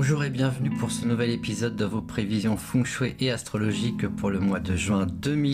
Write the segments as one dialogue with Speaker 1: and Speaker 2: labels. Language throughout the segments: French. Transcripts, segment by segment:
Speaker 1: Bonjour et bienvenue pour ce nouvel épisode de vos prévisions feng shui et astrologiques pour le mois de juin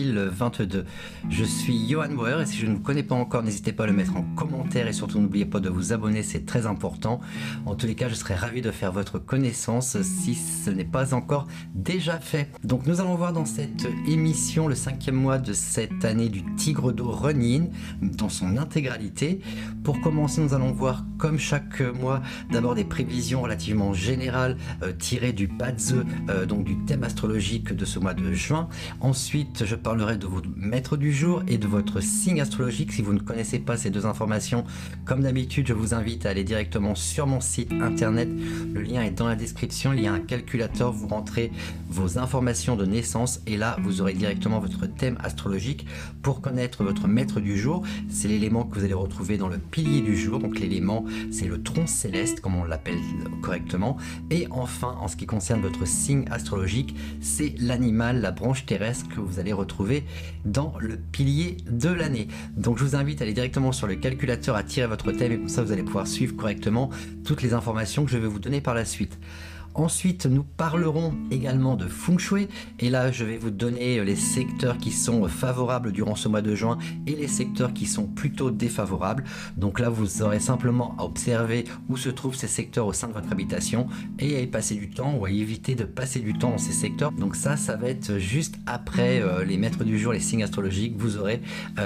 Speaker 1: 2022. Je suis Johan Bauer et si je ne vous connais pas encore, n'hésitez pas à le mettre en commentaire et surtout n'oubliez pas de vous abonner, c'est très important. En tous les cas, je serais ravi de faire votre connaissance si ce n'est pas encore déjà fait. Donc nous allons voir dans cette émission le 5e mois de cette année du Tigre d'eau Renyin dans son intégralité. Pour commencer, nous allons voir comme chaque mois d'abord des prévisions relativement générales tiré du Bazi, donc du thème astrologique de ce mois de juin. Ensuite, je parlerai de votre maître du jour et de votre signe astrologique. Si vous ne connaissez pas ces deux informations, comme d'habitude, je vous invite à aller directement sur mon site internet. Le lien est dans la description. Il y a un calculateur. Vous rentrez vos informations de naissance et là, vous aurez directement votre thème astrologique. Pour connaître votre maître du jour, c'est l'élément que vous allez retrouver dans le pilier du jour. Donc l'élément, c'est le tronc céleste, comme on l'appelle correctement. Et enfin, en ce qui concerne votre signe astrologique, c'est l'animal, la branche terrestre que vous allez retrouver dans le pilier de l'année. Donc je vous invite à aller directement sur le calculateur, à tirer votre thème et comme ça vous allez pouvoir suivre correctement toutes les informations que je vais vous donner par la suite. Ensuite, nous parlerons également de Feng Shui et là, je vais vous donner les secteurs qui sont favorables durant ce mois de juin et les secteurs qui sont plutôt défavorables. Donc là, vous aurez simplement à observer où se trouvent ces secteurs au sein de votre habitation et à y passer du temps ou à éviter de passer du temps dans ces secteurs. Donc ça va être juste après les maîtres du jour, les signes astrologiques. Vous aurez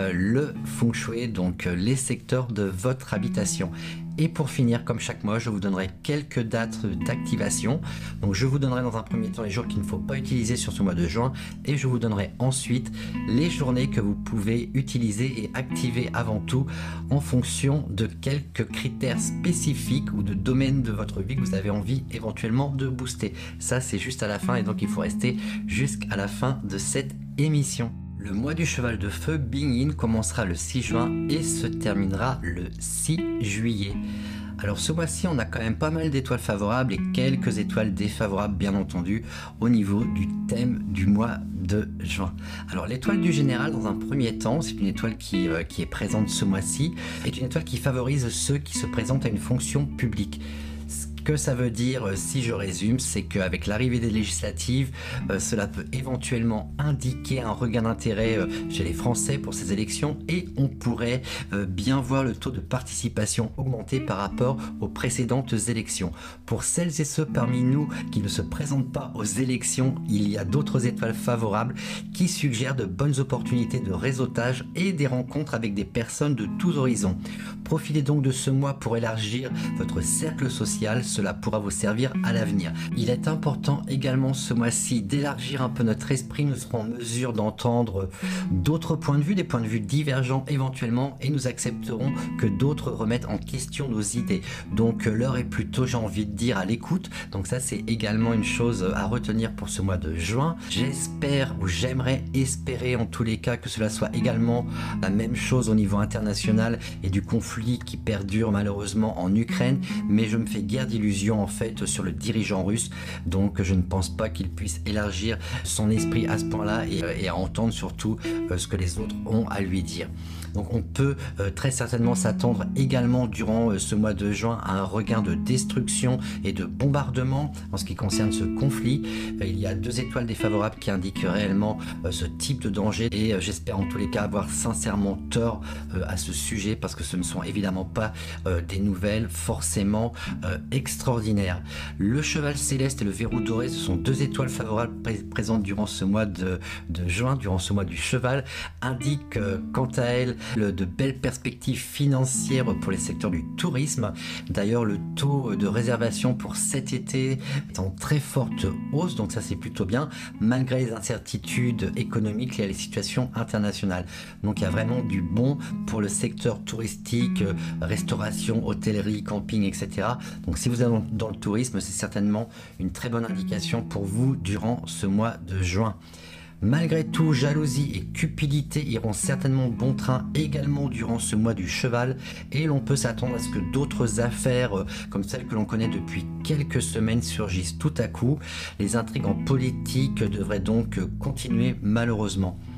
Speaker 1: le Feng Shui, donc les secteurs de votre habitation. Et pour finir, comme chaque mois, je vous donnerai quelques dates d'activation. Donc je vous donnerai dans un premier temps les jours qu'il ne faut pas utiliser sur ce mois de juin et je vous donnerai ensuite les journées que vous pouvez utiliser et activer avant tout en fonction de quelques critères spécifiques ou de domaines de votre vie que vous avez envie éventuellement de booster. Ça, c'est juste à la fin et donc il faut rester jusqu'à la fin de cette émission. Le mois du cheval de feu Bing Yin commencera le 6 juin et se terminera le 6 juillet. Alors ce mois-ci, on a quand même pas mal d'étoiles favorables et quelques étoiles défavorables, bien entendu, au niveau du thème du mois de juin. Alors l'étoile du général, dans un premier temps, c'est une étoile qui est présente ce mois-ci, est une étoile qui favorise ceux qui se présentent à une fonction publique. Que ça veut dire, si je résume, c'est qu'avec l'arrivée des législatives, cela peut éventuellement indiquer un regain d'intérêt chez les Français pour ces élections et on pourrait bien voir le taux de participation augmenter par rapport aux précédentes élections. Pour celles et ceux parmi nous qui ne se présentent pas aux élections, il y a d'autres étoiles favorables qui suggèrent de bonnes opportunités de réseautage et des rencontres avec des personnes de tous horizons. Profitez donc de ce mois pour élargir votre cercle social. Cela pourra vous servir à l'avenir. Il est important également ce mois-ci d'élargir un peu notre esprit. Nous serons en mesure d'entendre d'autres points de vue, des points de vue divergents éventuellement, et nous accepterons que d'autres remettent en question nos idées. Donc l'heure est plutôt, j'ai envie de dire, à l'écoute. Donc ça, c'est également une chose à retenir pour ce mois de juin. J'espère ou j'aimerais espérer en tous les cas que cela soit également la même chose au niveau international et du conflit qui perdure malheureusement en Ukraine, mais je me fais guère d'illusions en fait sur le dirigeant russe, donc je ne pense pas qu'il puisse élargir son esprit à ce point-là et à entendre surtout ce que les autres ont à lui dire. Donc on peut très certainement s'attendre également durant ce mois de juin à un regain de destruction et de bombardement en ce qui concerne ce conflit. Il y a deux étoiles défavorables qui indiquent réellement ce type de danger et j'espère en tous les cas avoir sincèrement tort à ce sujet parce que ce ne sont évidemment pas des nouvelles forcément extraordinaires. Le cheval céleste et le verrou doré, ce sont deux étoiles favorables présentes durant ce mois de juin, durant ce mois du cheval, indiquent quant à elles de belles perspectives financières pour les secteurs du tourisme. D'ailleurs, le taux de réservation pour cet été est en très forte hausse, donc ça c'est plutôt bien, malgré les incertitudes économiques liées à la situation internationale. Donc il y a vraiment du bon pour le secteur touristique, restauration, hôtellerie, camping, etc. Donc si vous êtes dans le tourisme, c'est certainement une très bonne indication pour vous durant ce mois de juin. Malgré tout, jalousie et cupidité iront certainement bon train également durant ce mois du cheval et l'on peut s'attendre à ce que d'autres affaires comme celles que l'on connaît depuis quelques semaines surgissent tout à coup. Les intrigues en politique devraient donc continuer malheureusement.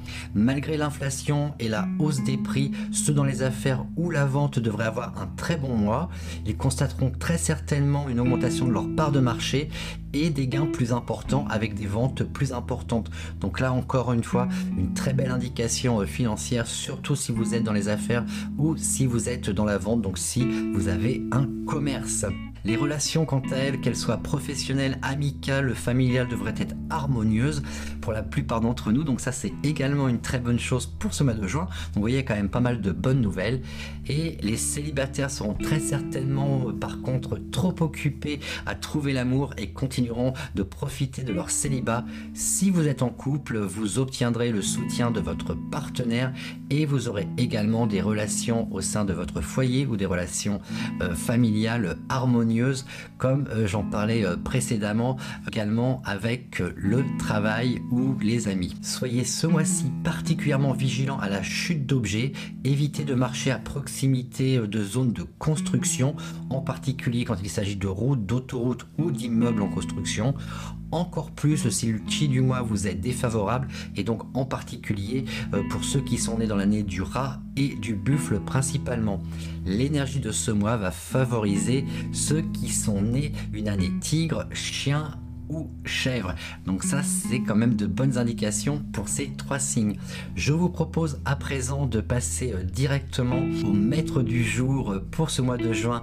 Speaker 1: Malgré l'inflation et la hausse des prix, ceux dans les affaires ou la vente devraient avoir un très bon mois. Ils constateront très certainement une augmentation de leur part de marché et des gains plus importants avec des ventes plus importantes. Donc là encore une fois, une très belle indication financière, surtout si vous êtes dans les affaires ou si vous êtes dans la vente, donc si vous avez un commerce. Les relations, quant à elles, qu'elles soient professionnelles, amicales, familiales, devraient être harmonieuses pour la plupart d'entre nous. Donc ça, c'est également une très bonne chose pour ce mois de juin. Donc vous voyez quand même pas mal de bonnes nouvelles. Et les célibataires seront très certainement, par contre, trop occupés à trouver l'amour et continueront de profiter de leur célibat. Si vous êtes en couple, vous obtiendrez le soutien de votre partenaire et vous aurez également des relations au sein de votre foyer ou des relations familiales harmonieuses, comme j'en parlais précédemment, également avec le travail ou les amis. Soyez ce mois-ci particulièrement vigilant à la chute d'objets, évitez de marcher à proximité de zones de construction, en particulier quand il s'agit de routes, d'autoroutes ou d'immeubles en construction. Encore plus si le chi du mois vous est défavorable, et donc en particulier pour ceux qui sont nés dans l'année du rat et du buffle principalement. L'énergie de ce mois va favoriser ceux qui sont nés une année tigre, chien ou chèvre. Donc ça, c'est quand même de bonnes indications pour ces trois signes. Je vous propose à présent de passer directement au maître du jour pour ce mois de juin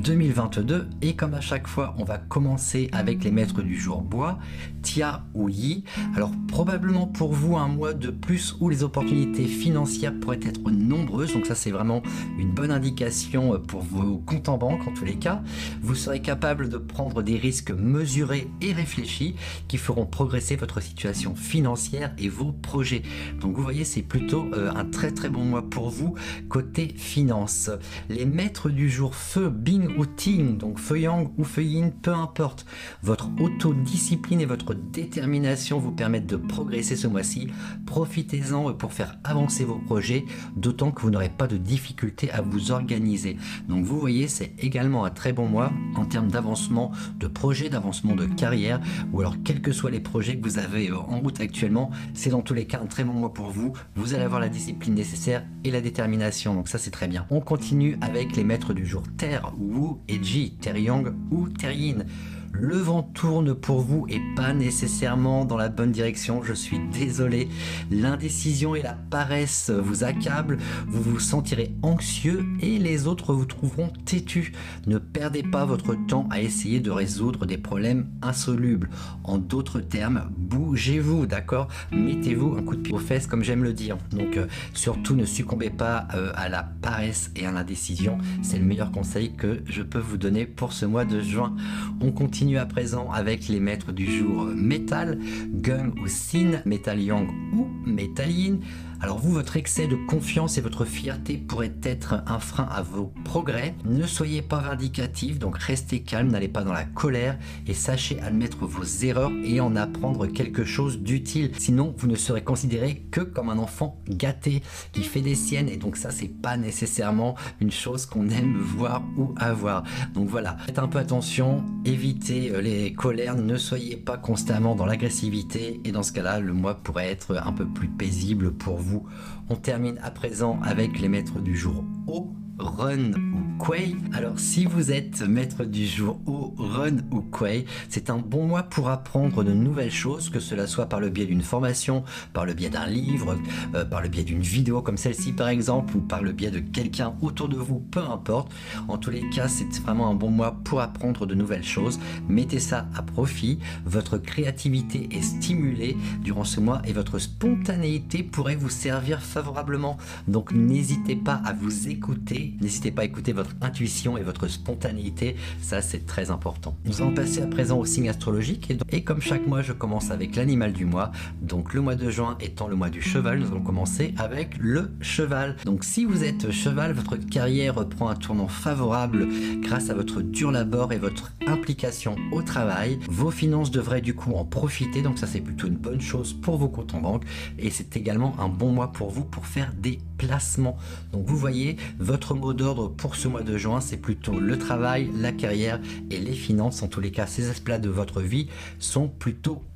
Speaker 1: 2022. Et comme à chaque fois, on va commencer avec les maîtres du jour bois, Tia ou Yi. Alors probablement pour vous un mois de plus où les opportunités financières pourraient être nombreuses. Donc ça, c'est vraiment une bonne indication pour vos comptes en banque en tous les cas. Vous serez capable de prendre des risques mesurés et réfléchis qui feront progresser votre situation financière et vos projets. Donc vous voyez, c'est plutôt un très très bon mois pour vous côté finance. Les maîtres du jour feu, Bing ou Ting, donc feu yang ou feu yin, peu importe. Votre autodiscipline et votre détermination vous permettent de progresser ce mois-ci. Profitez-en pour faire avancer vos projets, d'autant que vous n'aurez pas de difficulté à vous organiser. Donc vous voyez, c'est également un très bon mois en termes d'avancement de projet, d'avancement de carrière, ou alors quels que soient les projets que vous avez en route actuellement, c'est dans tous les cas un très bon mois pour vous. Vous allez avoir la discipline nécessaire et la détermination, donc ça c'est très bien. On continue avec les maîtres du jour Terre, Wu et Ji, Terre Yang ou Terre Yin. Le vent tourne pour vous et pas nécessairement dans la bonne direction, je suis désolé. L'indécision et la paresse vous accablent, vous vous sentirez anxieux et les autres vous trouveront têtu. Ne perdez pas votre temps à essayer de résoudre des problèmes insolubles. En d'autres termes, bougez-vous, d'accord? Mettez-vous un coup de pied aux fesses comme j'aime le dire. Donc surtout ne succombez pas à la paresse et à l'indécision. C'est le meilleur conseil que je peux vous donner pour ce mois de juin. On continue à présent avec les maîtres du jour métal, Gung ou Sin, métal yang ou métal yin. Alors vous, votre excès de confiance et votre fierté pourraient être un frein à vos progrès. Ne soyez pas vindicatif, donc restez calme, n'allez pas dans la colère et sachez admettre vos erreurs et en apprendre quelque chose d'utile. Sinon, vous ne serez considéré que comme un enfant gâté qui fait des siennes, et donc ça, c'est pas nécessairement une chose qu'on aime voir ou avoir. Donc voilà, faites un peu attention, évitez les colères, ne soyez pas constamment dans l'agressivité, et dans ce cas-là, le mois pourrait être un peu plus paisible pour vous. On termine à présent avec les maîtres du jour O, Run ou Kuei. Alors si vous êtes maître du jour O, Run ou Kuei, c'est un bon mois pour apprendre de nouvelles choses, que cela soit par le biais d'une formation, par le biais d'un livre, par le biais d'une vidéo comme celle-ci par exemple, ou par le biais de quelqu'un autour de vous, peu importe. En tous les cas, c'est vraiment un bon mois pour apprendre de nouvelles choses. Mettez ça à profit, votre créativité est stimulée durant ce mois et votre spontanéité pourrait vous servir favorablement. Donc n'hésitez pas à vous écouter, n'hésitez pas à écouter votre intuition et votre spontanéité, ça c'est très important. Nous allons passer à présent au signe astrologique et comme chaque mois je commence avec l'animal du mois. Donc le mois de juin étant le mois du cheval, nous allons commencer avec le cheval. Donc si vous êtes cheval, votre carrière prend un tournant favorable grâce à votre dur labeur et votre implication au travail. Vos finances devraient du coup en profiter, donc ça c'est plutôt une bonne chose pour vos comptes en banque, et c'est également un bon mois pour vous pour faire des placements. Donc vous voyez, votre mot d'ordre pour ce mois de juin, c'est plutôt le travail, la carrière et les finances. En tous les cas, ces aspects-là de votre vie sont plutôt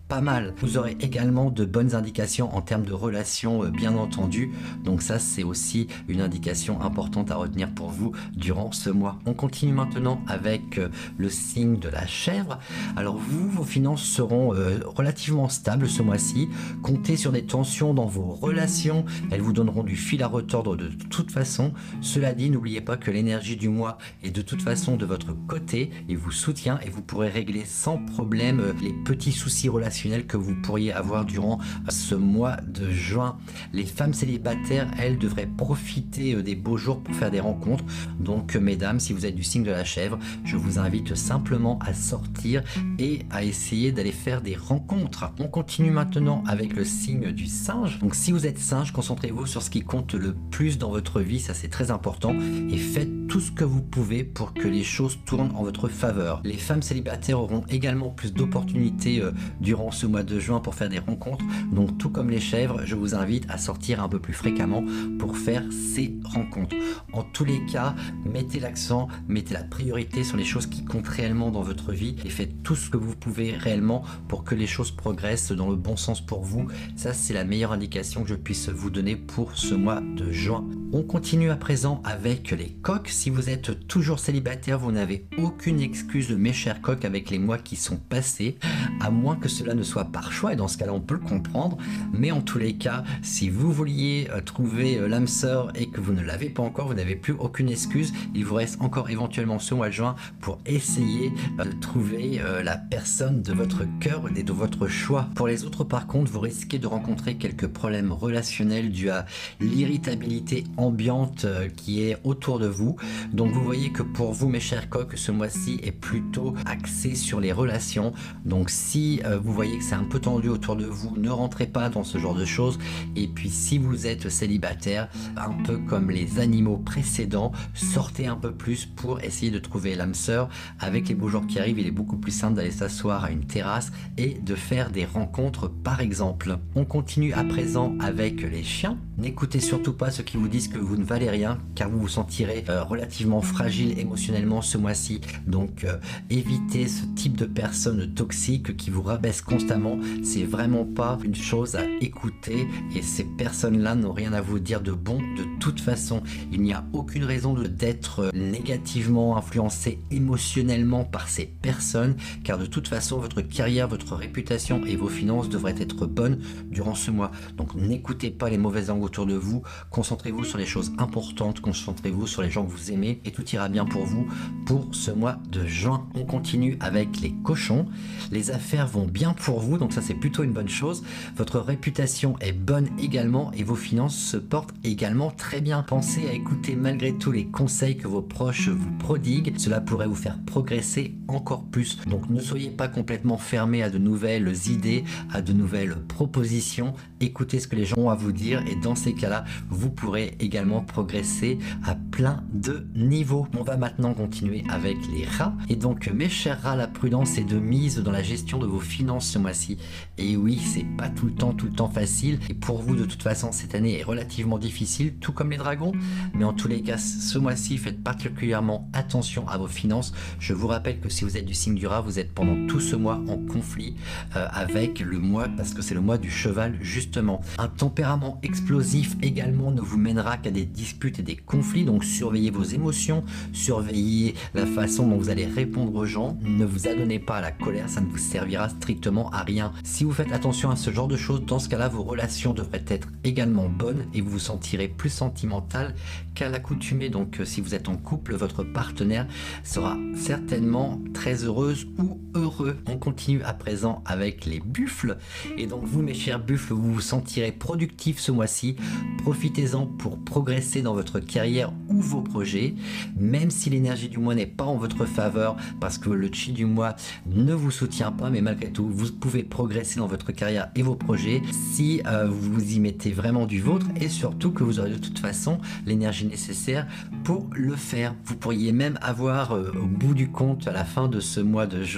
Speaker 1: pas mal. Vous aurez également de bonnes indications en termes de relations, bien entendu. Donc ça, c'est aussi une indication importante à retenir pour vous durant ce mois. On continue maintenant avec le signe de la chèvre. Alors vous, vos finances seront relativement stables ce mois-ci. Comptez sur des tensions dans vos relations. Elles vous donneront du fil à retordre de toute façon. Cela dit, n'oubliez pas que l'énergie du mois est de toute façon de votre côté et vous soutient, et vous pourrez régler sans problème les petits soucis relationnels que vous pourriez avoir durant ce mois de juin. Les femmes célibataires, elles, devraient profiter des beaux jours pour faire des rencontres. Donc mesdames, si vous êtes du signe de la chèvre, je vous invite simplement à sortir et à essayer d'aller faire des rencontres. On continue maintenant avec le signe du singe. Donc si vous êtes singe, concentrez-vous sur ce qui compte le plus dans votre vie, ça c'est très important, et faites tout ce que vous pouvez pour que les choses tournent en votre faveur. Les femmes célibataires auront également plus d'opportunités durant ce mois de juin pour faire des rencontres. Donc tout comme les chèvres, je vous invite à sortir un peu plus fréquemment pour faire ces rencontres. En tous les cas, mettez l'accent, mettez la priorité sur les choses qui comptent réellement dans votre vie et faites tout ce que vous pouvez réellement pour que les choses progressent dans le bon sens pour vous. Ça, c'est la meilleure indication que je puisse vous donner pour ce mois de juin. On continue à présent avec les coqs. Si vous êtes toujours célibataire, vous n'avez aucune excuse, mes chers coqs, avec les mois qui sont passés, à moins que cela ne soit par choix, et dans ce cas-là, on peut le comprendre. Mais en tous les cas, si vous vouliez trouver l'âme sœur et que vous ne l'avez pas encore, vous n'avez plus aucune excuse. Il vous reste encore éventuellement ce mois de juin pour essayer de trouver la personne de votre cœur et de votre choix. Pour les autres, par contre, vous risquez de rencontrer quelques problèmes relationnels dus à l'irritabilité ambiante qui est autour de vous. Donc vous voyez que pour vous, mes chers coqs, ce mois-ci est plutôt axé sur les relations. Donc si vous voyez que c'est un peu tendu autour de vous, ne rentrez pas dans ce genre de choses. Et puis si vous êtes célibataire, un peu comme les animaux précédents, sortez un peu plus pour essayer de trouver l'âme sœur. Avec les beaux jours qui arrivent, il est beaucoup plus simple d'aller s'asseoir à une terrasse et de faire des rencontres par exemple. On continue à présent avec les chiens. N'écoutez surtout pas ceux qui vous disent que vous ne valez rien, car vous vous sentirez relativement fragile émotionnellement ce mois-ci. Donc évitez ce type de personnes toxiques qui vous rabaissent constamment. C'est vraiment pas une chose à écouter, et ces personnes-là n'ont rien à vous dire de bon de toute façon. Il n'y a aucune raison d'être négativement influencé émotionnellement par ces personnes, car de toute façon votre carrière, votre réputation et vos finances devraient être bonnes durant ce mois. Donc n'écoutez pas les mauvaises langues autour de vous, concentrez-vous sur les choses importantes, concentrez-vous sur les gens que vous aimez, et tout ira bien pour vous pour ce mois de juin. On continue avec les cochons. Les affaires vont bien pour vous, donc ça c'est plutôt une bonne chose. Votre réputation est bonne également et vos finances se portent également très bien. Pensez à écouter malgré tout les conseils que vos proches vous prodiguent, cela pourrait vous faire progresser encore plus. Donc ne soyez pas complètement fermé à de nouvelles idées, à de nouvelles propositions. Écoutez ce que les gens ont à vous dire, et dans ces cas-là, vous pourrez également progresser à plein de niveaux. On va maintenant continuer avec les rats. Et donc mes chers rats, la prudence est de mise dans la gestion de vos finances ce mois-ci. Et oui, c'est pas tout le temps facile, et pour vous de toute façon cette année est relativement difficile, tout comme les dragons. Mais en tous les cas, ce mois-ci, faites particulièrement attention à vos finances. Je vous rappelle que si vous êtes du signe du rat, vous êtes pendant tout ce mois en conflit avec le mois, parce que c'est le mois du cheval justement. Un tempérament explosif également ne vous mènera qu'à des disputes et des conflits, donc surveillez vos émotions, surveillez la façon dont vous allez répondre aux gens, ne vous adonnez pas à la colère, ça ne vous servira strictement à rien. Si vous faites attention à ce genre de choses, dans ce cas-là, vos relations devraient être également bonnes et vous vous sentirez plus sentimental qu'à l'accoutumée. Donc si vous êtes en couple, votre partenaire sera certainement très heureuse ou heureux. On continue à présent avec les buffles. Et donc vous, mes chers buffles, vous vous sentirez productif ce mois-ci. Profitez-en pour progresser dans votre carrière ou vos projets, même si l'énergie du mois n'est pas en votre faveur parce que le chi du mois ne vous soutient pas, mais malgré tout vous pouvez progresser dans votre carrière et vos projets si vous y mettez vraiment du vôtre, et surtout que vous aurez de toute façon l'énergie nécessaire pour le faire. Vous pourriez même avoir au bout du compte, à la fin de ce mois de juin,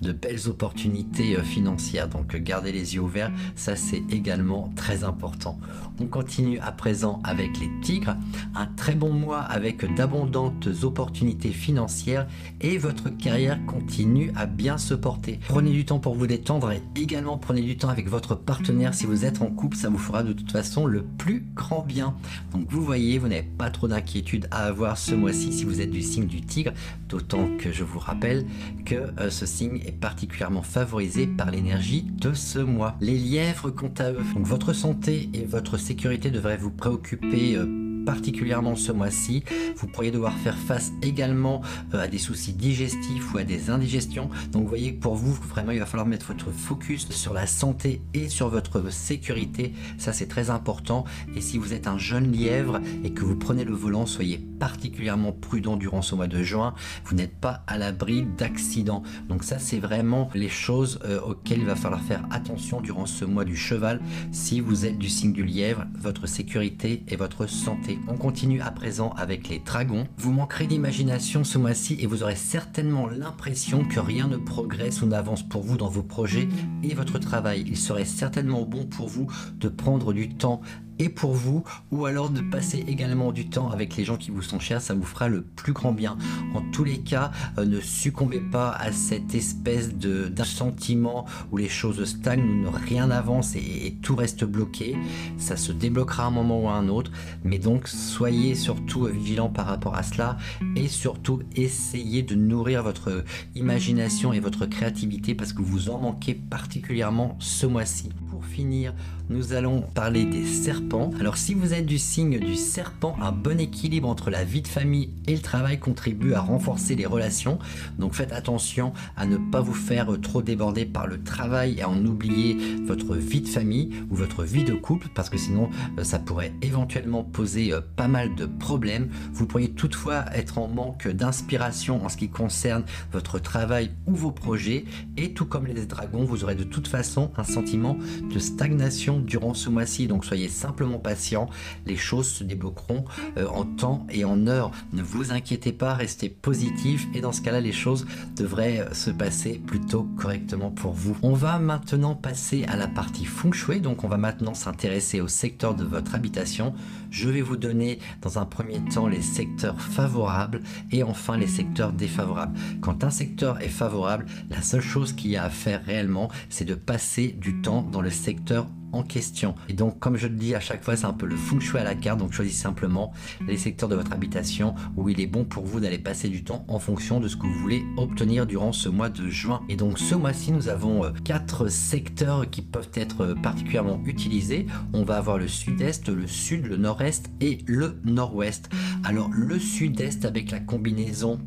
Speaker 1: de belles opportunités financières. Donc gardez les yeux ouverts, ça c'est également très important. On continue à présent avec les tigres. Un très bon mois avec d'abondantes opportunités financières et votre carrière continue à bien se porter. Prenez du temps pour vous détendre et également prenez du temps avec votre partenaire. Si vous êtes en couple, ça vous fera de toute façon le plus grand bien. Donc vous voyez, vous n'avez pas trop d'inquiétude à avoir ce mois-ci si vous êtes du signe du tigre, d'autant que je vous rappelle que ce signe est particulièrement favorisé par l'énergie de ce mois. Les lièvres, quant à eux, donc votre santé et votre sécurité devraient vous préoccuper particulièrement ce mois-ci. Vous pourriez devoir faire face également à des soucis digestifs ou à des indigestions. Donc vous voyez que pour vous, vraiment, il va falloir mettre votre focus sur la santé et sur votre sécurité. Ça, c'est très important. Et si vous êtes un jeune lièvre et que vous prenez le volant, soyez particulièrement prudent durant ce mois de juin. Vous n'êtes pas à l'abri d'accidents. Donc ça, c'est vraiment les choses auxquelles il va falloir faire attention durant ce mois du cheval. Si vous êtes du signe du lièvre, votre sécurité et votre santé. On continue à présent avec les dragons. Vous manquerez d'imagination ce mois-ci et vous aurez certainement l'impression que rien ne progresse ou n'avance pour vous dans vos projets et votre travail. Il serait certainement bon pour vous de prendre du temps et pour vous, ou alors de passer également du temps avec les gens qui vous sont chers, ça vous fera le plus grand bien. En tous les cas, ne succombez pas à cette espèce d'un sentiment où les choses stagnent, où rien n'avance et tout reste bloqué. Ça se débloquera à un moment ou à un autre, mais donc soyez surtout vigilants par rapport à cela et surtout essayez de nourrir votre imagination et votre créativité parce que vous en manquez particulièrement ce mois-ci. Pour finir, nous allons parler des serpents. Alors si vous êtes du signe du serpent, un bon équilibre entre la vie de famille et le travail contribue à renforcer les relations. Donc faites attention à ne pas vous faire trop déborder par le travail et à en oublier votre vie de famille ou votre vie de couple parce que sinon ça pourrait éventuellement poser pas mal de problèmes. Vous pourriez toutefois être en manque d'inspiration en ce qui concerne votre travail ou vos projets et tout comme les dragons, vous aurez de toute façon un sentiment de stagnation durant ce mois-ci, donc soyez simplement patient, les choses se débloqueront en temps et en heure. Ne vous inquiétez pas, restez positif et dans ce cas-là, les choses devraient se passer plutôt correctement pour vous. On va maintenant passer à la partie feng shui, donc on va maintenant s'intéresser au secteur de votre habitation. Je vais vous donner dans un premier temps les secteurs favorables et enfin les secteurs défavorables. Quand un secteur est favorable, la seule chose qu'il y a à faire réellement, c'est de passer du temps dans le secteur en question. Et donc, comme je le dis à chaque fois, c'est un peu le feng shui à la carte. Donc, choisissez simplement les secteurs de votre habitation où il est bon pour vous d'aller passer du temps en fonction de ce que vous voulez obtenir durant ce mois de juin. Et donc, ce mois-ci, nous avons 4 secteurs qui peuvent être particulièrement utilisés. On va avoir le sud-est, le sud, le nord-est et le nord-ouest. Alors, le sud-est avec la combinaison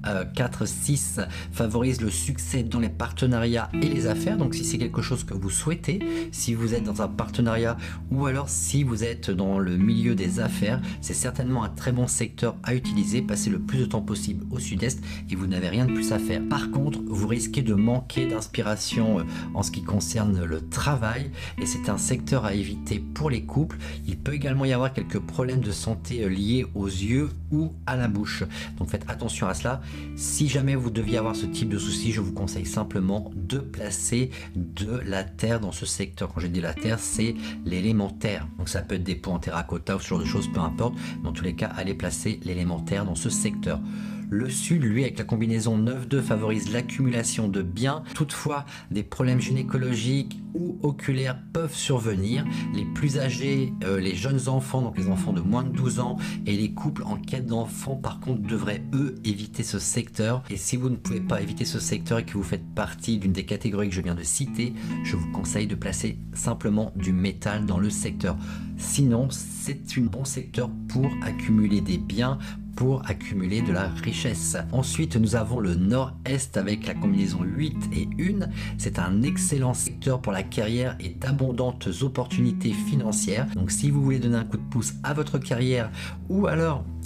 Speaker 1: 4-6 favorise le succès dans les partenariats et les affaires. Donc, si c'est quelque chose que vous souhaitez, si vous êtes dans un partenariat ou alors si vous êtes dans le milieu des affaires, c'est certainement un très bon secteur à utiliser. Passez le plus de temps possible au sud-est et vous n'avez rien de plus à faire. Par contre, vous risquez de manquer d'inspiration en ce qui concerne le travail et c'est un secteur à éviter pour les couples. Il peut également y avoir quelques problèmes de santé liés aux yeux ou à la bouche. Donc faites attention à cela. Si jamais vous deviez avoir ce type de soucis, je vous conseille simplement de placer de la terre dans ce secteur. Quand j'ai dit la terre, c'est l'élémentaire. Donc ça peut être des pots en terracotta ou ce genre de choses, peu importe. Dans tous les cas, allez placer l'élémentaire dans ce secteur. Le sud, lui, avec la combinaison 9-2, favorise l'accumulation de biens. Toutefois, des problèmes gynécologiques ou oculaires peuvent survenir. Les plus âgés, les jeunes enfants, donc les enfants de moins de 12 ans, et les couples en quête d'enfants, par contre, devraient, eux, éviter ce secteur. Et si vous ne pouvez pas éviter ce secteur et que vous faites partie d'une des catégories que je viens de citer, je vous conseille de placer simplement du métal dans le secteur. Sinon, c'est un bon secteur pour accumuler des biens, pour accumuler de la richesse. Ensuite, nous avons le nord-est avec la combinaison 8 et 1. C'est un excellent secteur pour la carrière et d'abondantes opportunités financières. Donc si vous voulez donner un coup de pouce à votre carrière ou alors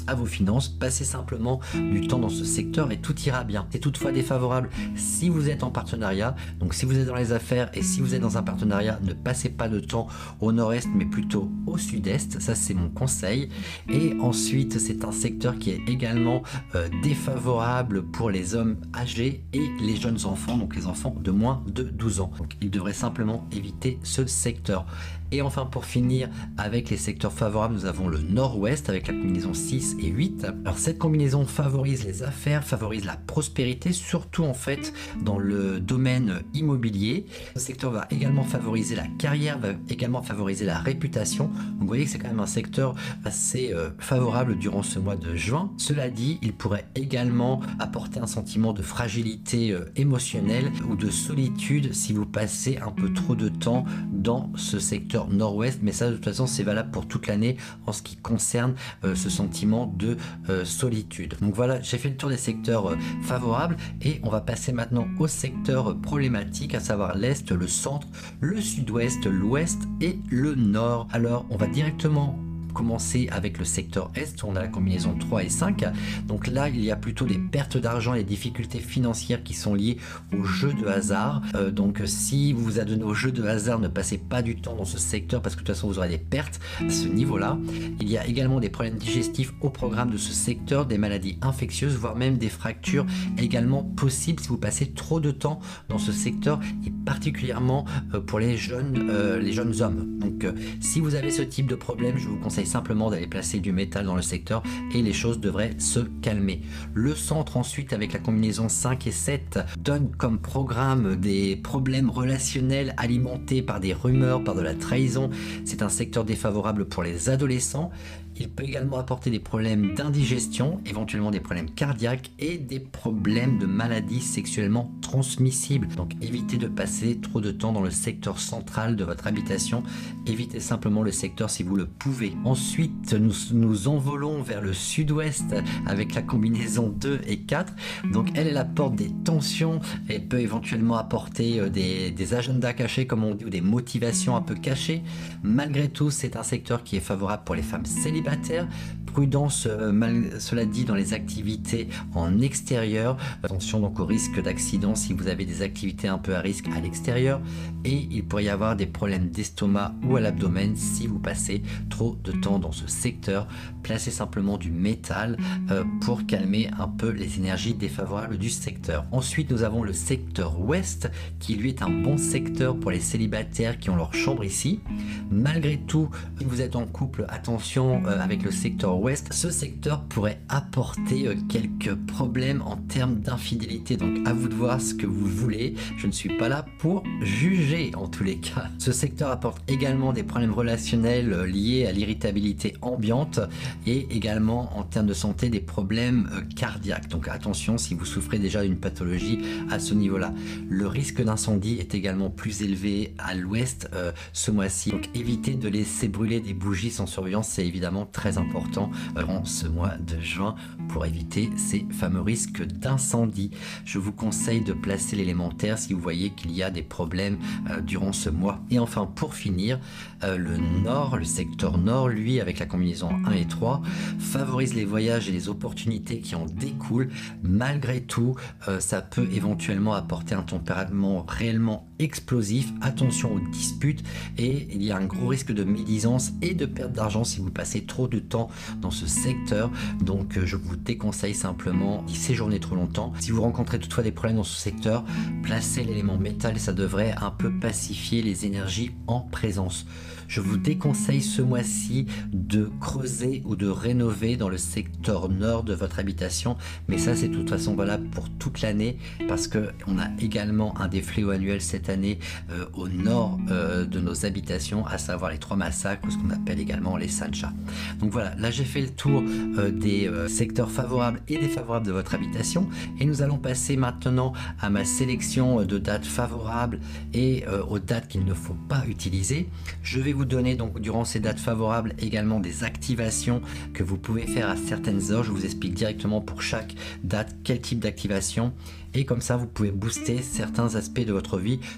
Speaker 1: à vos finances, passez simplement du temps dans ce secteur et tout ira bien. C'est toutefois défavorable si vous êtes en partenariat, donc si vous êtes dans les affaires et si vous êtes dans un partenariat, ne passez pas de temps au nord-est mais plutôt au sud-est, ça c'est mon conseil. Et ensuite c'est un secteur qui est également défavorable pour les hommes âgés et les jeunes enfants, donc les enfants de moins de 12 ans. Donc ils devraient simplement éviter ce secteur. Et enfin pour finir avec les secteurs favorables, nous avons le nord-ouest avec la combinaison 6 et 8. Alors cette combinaison favorise les affaires, favorise la prospérité, surtout en fait dans le domaine immobilier. Ce secteur va également favoriser la carrière, va également favoriser la réputation. Donc vous voyez que c'est quand même un secteur assez favorable durant ce mois de juin. Cela dit, il pourrait également apporter un sentiment de fragilité émotionnelle ou de solitude si vous passez un peu trop de temps dans ce secteur nord-ouest, mais ça de toute façon c'est valable pour toute l'année en ce qui concerne ce sentiment de solitude. Donc voilà, j'ai fait le tour des secteurs favorables et on va passer maintenant aux secteurs problématiques, à savoir l'est, le centre, le sud-ouest, l'ouest et le nord. Alors on va directement commencer avec le secteur Est, où on a la combinaison 3 et 5. Donc là, il y a plutôt des pertes d'argent et des difficultés financières qui sont liées au jeu de hasard. Donc si vous vous adonnez au jeu de hasard, ne passez pas du temps dans ce secteur parce que de toute façon, vous aurez des pertes à ce niveau-là. Il y a également des problèmes digestifs au programme de ce secteur, des maladies infectieuses, voire même des fractures également possibles si vous passez trop de temps dans ce secteur et particulièrement pour les jeunes hommes. Donc si vous avez ce type de problème, je vous conseille simplement d'aller placer du métal dans le secteur et les choses devraient se calmer. Le centre ensuite avec la combinaison 5 et 7 donne comme programme des problèmes relationnels alimentés par des rumeurs, par de la trahison. C'est un secteur défavorable pour les adolescents. Il peut également apporter des problèmes d'indigestion, éventuellement des problèmes cardiaques et des problèmes de maladies sexuellement transmissibles. Donc évitez de passer trop de temps dans le secteur central de votre habitation. Évitez simplement le secteur si vous le pouvez. Ensuite, nous envolons vers le sud-ouest avec la combinaison 2 et 4. Donc elle apporte des tensions, elle peut éventuellement apporter des agendas cachés comme on dit ou des motivations un peu cachées. Malgré tout, c'est un secteur qui est favorable pour les femmes célibataires. Prudence, cela dit, dans les activités en extérieur. Attention donc au risque d'accident si vous avez des activités un peu à risque à l'extérieur. Et il pourrait y avoir des problèmes d'estomac ou à l'abdomen si vous passez trop de temps dans ce secteur. Placez simplement du métal pour calmer un peu les énergies défavorables du secteur. Ensuite, nous avons le secteur ouest qui lui est un bon secteur pour les célibataires qui ont leur chambre ici. Malgré tout, si vous êtes en couple, attention avec le secteur ouest, ce secteur pourrait apporter quelques problèmes en termes d'infidélité. Donc à vous de voir ce que vous voulez. Je ne suis pas là pour juger en tous les cas. Ce secteur apporte également des problèmes relationnels liés à l'irritabilité ambiante et également en termes de santé des problèmes cardiaques. Donc attention si vous souffrez déjà d'une pathologie à ce niveau-là. Le risque d'incendie est également plus élevé à l'ouest ce mois-ci. Donc évitez de laisser brûler des bougies sans surveillance, c'est évidemment très important durant ce mois de juin pour éviter ces fameux risques d'incendie. Je vous conseille de placer l'élémentaire si vous voyez qu'il y a des problèmes durant ce mois. Et enfin pour finir, le nord, le secteur nord, lui avec la combinaison 1 et 3, favorise les voyages et les opportunités qui en découlent. Malgré tout, ça peut éventuellement apporter un tempérament réellement explosif. Attention aux disputes et il y a un gros risque de médisance et de perte d'argent si vous passez trop de temps dans ce secteur. Donc je vous déconseille simplement d'y séjourner trop longtemps. Si vous rencontrez toutefois des problèmes dans ce secteur, placez l'élément métal, ça devrait un peu pacifier les énergies en présence. Je vous déconseille ce mois-ci de creuser ou de rénover dans le secteur nord de votre habitation, mais ça c'est de toute façon valable pour toute l'année parce qu'on a également un des fléaux annuels cette année au nord de nos habitations, à savoir les 3 massacres, ce qu'on appelle également les Sanchas. Donc voilà, là j'ai fait le tour des secteurs favorables et défavorables de votre habitation et nous allons passer maintenant à ma sélection de dates favorables et aux dates qu'il ne faut pas utiliser. Je vais vous donner donc durant ces dates favorables également des activations que vous pouvez faire à certaines heures. Je vous explique directement pour chaque date quel type d'activation et comme ça vous pouvez booster certains aspects de votre vie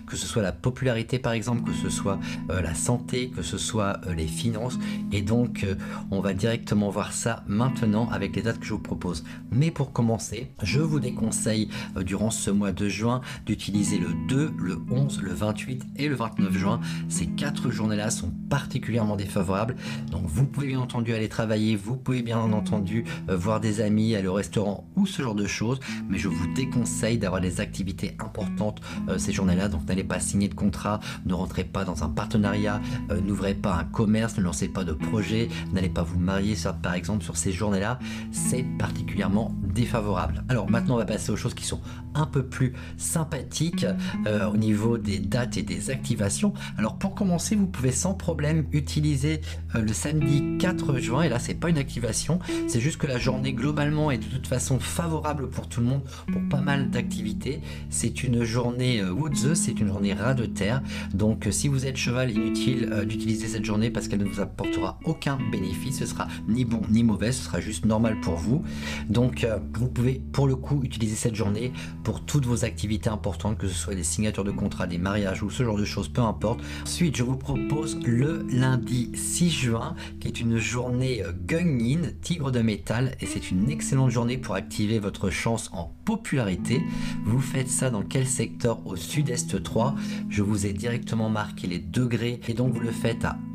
Speaker 1: que ce soit la popularité par exemple, que ce soit la santé, que ce soit les finances. Et donc on va directement voir ça maintenant avec les dates que je vous propose. Mais pour commencer, je vous déconseille durant ce mois de juin d'utiliser le 2, le 11, le 28 et le 29 juin. Ces 4 journées-là sont particulièrement défavorables. Donc vous pouvez bien entendu aller travailler, vous pouvez bien entendu voir des amis, aller au restaurant ou ce genre de choses, mais je vous déconseille d'avoir des activités importantes ces journées-là. Donc n'allez pas signer de contrat, ne rentrez pas dans un partenariat, n'ouvrez pas un commerce, ne lancez pas de projet, n'allez pas vous marier par exemple sur ces journées-là. C'est particulièrement défavorable. Alors maintenant on va passer aux choses qui sont un peu plus sympathiques au niveau des dates et des activations. Alors pour commencer, vous pouvez sans problème utiliser le samedi 4 juin, et là c'est pas une activation, c'est juste que la journée globalement est de toute façon favorable pour tout le monde, pour pas mal d'activités. C'est une journée Woods, c'est une journée ras de terre, donc si vous êtes cheval, inutile d'utiliser cette journée parce qu'elle ne vous apportera aucun bénéfice, ce sera ni bon ni mauvais, ce sera juste normal pour vous. Donc vous pouvez pour le coup utiliser cette journée pour toutes vos activités importantes, que ce soit des signatures de contrats, des mariages ou ce genre de choses, peu importe. Ensuite je vous propose le lundi 6 juin qui est une journée Gung-in, tigre de métal, et c'est une excellente journée pour activer votre chance en popularité. Vous faites ça dans quel secteur? Au sud-est 3. Je vous ai directement marqué les degrés et donc vous le faites à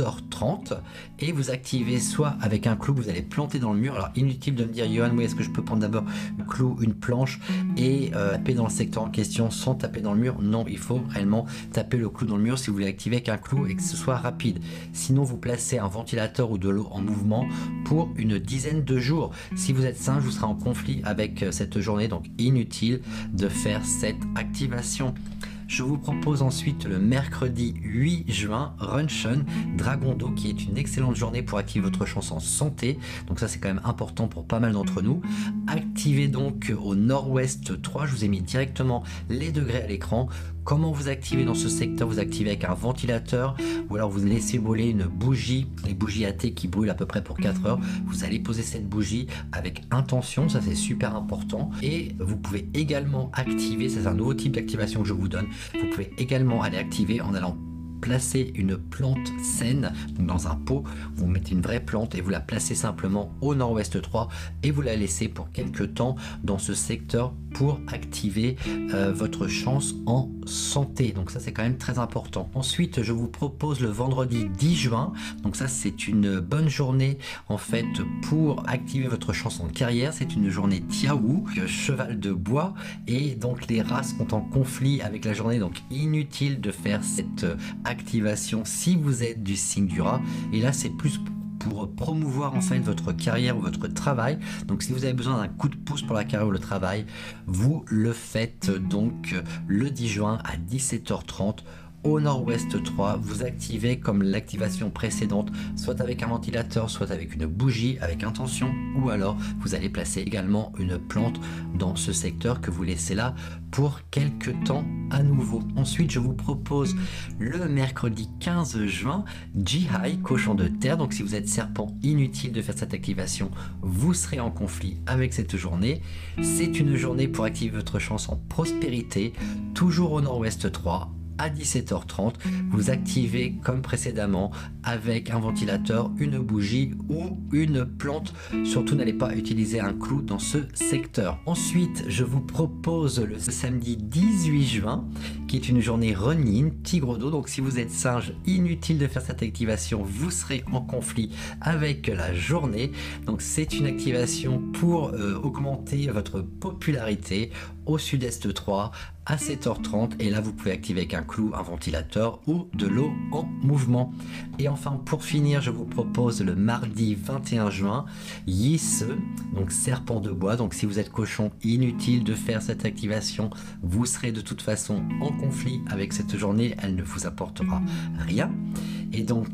Speaker 1: 11h30 et vous activez soit avec un clou que vous allez planter dans le mur. Alors inutile de me dire Johan, oui, est-ce que je peux prendre d'abord un clou, une planche et taper dans le secteur en question sans taper dans le mur? Non, il faut réellement taper le clou dans le mur si vous voulez activer avec un clou et que ce soit rapide. Sinon vous placez un ventilateur ou de l'eau en mouvement pour une dizaine de jours. Si vous êtes singe, vous serez en conflit avec cette journée, donc inutile de faire cette activation. Je vous propose ensuite le mercredi 8 juin, Runcheon, Dragon d'eau, qui est une excellente journée pour activer votre chance en santé. Donc ça c'est quand même important pour pas mal d'entre nous. Activez donc au nord-ouest 3, je vous ai mis directement les degrés à l'écran. Comment vous activez dans ce secteur? Vous activez avec un ventilateur ou alors vous laissez brûler une bougie, les bougies AT qui brûlent à peu près pour 4 heures. Vous allez poser cette bougie avec intention, ça c'est super important. Et vous pouvez également activer, c'est un nouveau type d'activation que je vous donne, vous pouvez également aller activer en allant placer une plante saine dans un pot. Vous mettez une vraie plante et vous la placez simplement au nord-ouest 3 et vous la laissez pour quelques temps dans ce secteur pour activer votre chance en santé. Donc ça c'est quand même très important. Ensuite je vous propose le vendredi 10 juin. Donc ça c'est une bonne journée en fait pour activer votre chance en carrière. C'est une journée Tiaou, cheval de bois, et donc les races sont en conflit avec la journée, donc inutile de faire cette activation si vous êtes du signe du rat. Et là c'est plus pour promouvoir en fait votre carrière ou votre travail. Donc si vous avez besoin d'un coup de pouce pour la carrière ou le travail, vous le faites donc le 10 juin à 17h30 au nord-ouest 3. Vous activez comme l'activation précédente, soit avec un ventilateur, soit avec une bougie avec intention, ou alors vous allez placer également une plante dans ce secteur que vous laissez là pour quelques temps à nouveau. Ensuite je vous propose le mercredi 15 juin, Jihai, cochon de terre. Donc si vous êtes serpent, inutile de faire cette activation, vous serez en conflit avec cette journée. C'est une journée pour activer votre chance en prospérité, toujours au nord-ouest 3 à 17h30, vous activez comme précédemment avec un ventilateur, une bougie ou une plante. Surtout n'allez pas utiliser un clou dans ce secteur. Ensuite je vous propose le samedi 18 juin qui est une journée Ronin, tigre d'eau. Donc si vous êtes singe, inutile de faire cette activation, vous serez en conflit avec la journée. Donc c'est une activation pour augmenter votre popularité au sud-est 3 à 7h30, et là vous pouvez activer avec un clou, un ventilateur ou de l'eau en mouvement. Et enfin pour finir je vous propose le mardi 21 juin, Yisse, donc serpent de bois. Donc si vous êtes cochon, inutile de faire cette activation, vous serez de toute façon en conflit avec cette journée, elle ne vous apportera rien. Et donc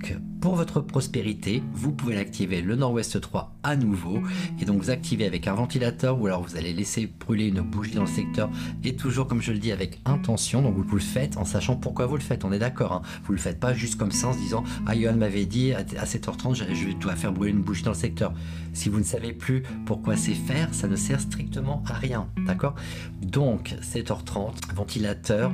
Speaker 1: Pour votre prospérité, vous pouvez l'activer le Nord-Ouest 3 à nouveau et donc vous activez avec un ventilateur ou alors vous allez laisser brûler une bougie dans le secteur et toujours comme je le dis avec intention. Donc vous le faites en sachant pourquoi vous le faites, on est d'accord, hein. Vous le faites pas juste comme ça en se disant ah Johan m'avait dit à 7h30 je dois faire brûler une bougie dans le secteur. Si vous ne savez plus pourquoi c'est faire, ça ne sert strictement à rien, d'accord? Donc 7h30, ventilateur,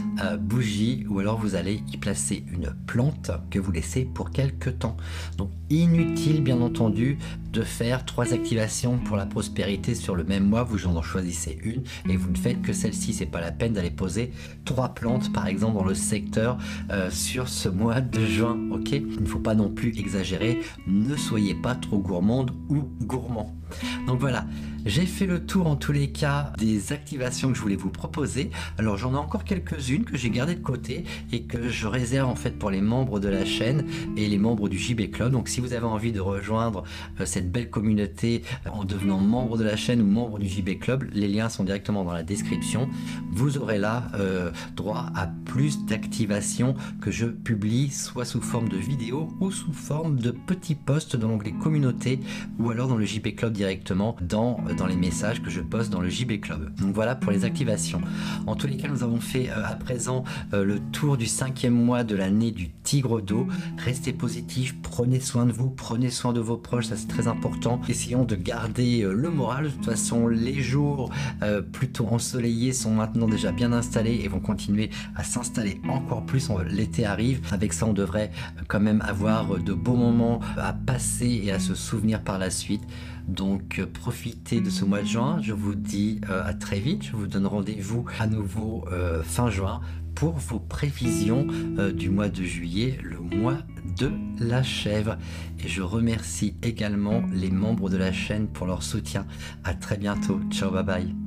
Speaker 1: bougie, ou alors vous allez y placer une plante que vous laissez pour quelques temps. Donc inutile bien entendu de faire 3 activations pour la prospérité sur le même mois, vous en choisissez une et vous ne faites que celle-ci. C'est pas la peine d'aller poser 3 plantes par exemple dans le secteur sur ce mois de juin, ok? Il ne faut pas non plus exagérer, ne soyez pas trop gourmande ou gourmand. Donc voilà, j'ai fait le tour en tous les cas des activations que je voulais vous proposer. Alors j'en ai encore quelques-unes que j'ai gardées de côté et que je réserve en fait pour les membres de la chaîne et les membres du JB Club. Donc si vous avez envie de rejoindre cette belle communauté en devenant membre de la chaîne ou membre du JB Club, les liens sont directement dans la description. Vous aurez là droit à plus d'activations que je publie soit sous forme de vidéo ou sous forme de petits posts dans l'onglet communauté ou alors dans le JB Club directement dans les messages que je poste dans le JB Club. Donc voilà pour les activations. En tous les cas, nous avons fait à présent le tour du 5e mois de l'année du tigre d'eau. Restez positifs, prenez soin de vous, prenez soin de vos proches, ça c'est très important. Essayons de garder le moral. De toute façon, les jours plutôt ensoleillés sont maintenant déjà bien installés et vont continuer à s'installer encore plus. L'été arrive. Avec ça, on devrait quand même avoir de beaux moments à passer et à se souvenir par la suite. Donc profitez de ce mois de juin, je vous dis à très vite, je vous donne rendez-vous à nouveau fin juin pour vos prévisions du mois de juillet, le mois de la chèvre. Et je remercie également les membres de la chaîne pour leur soutien. À très bientôt, ciao, bye bye.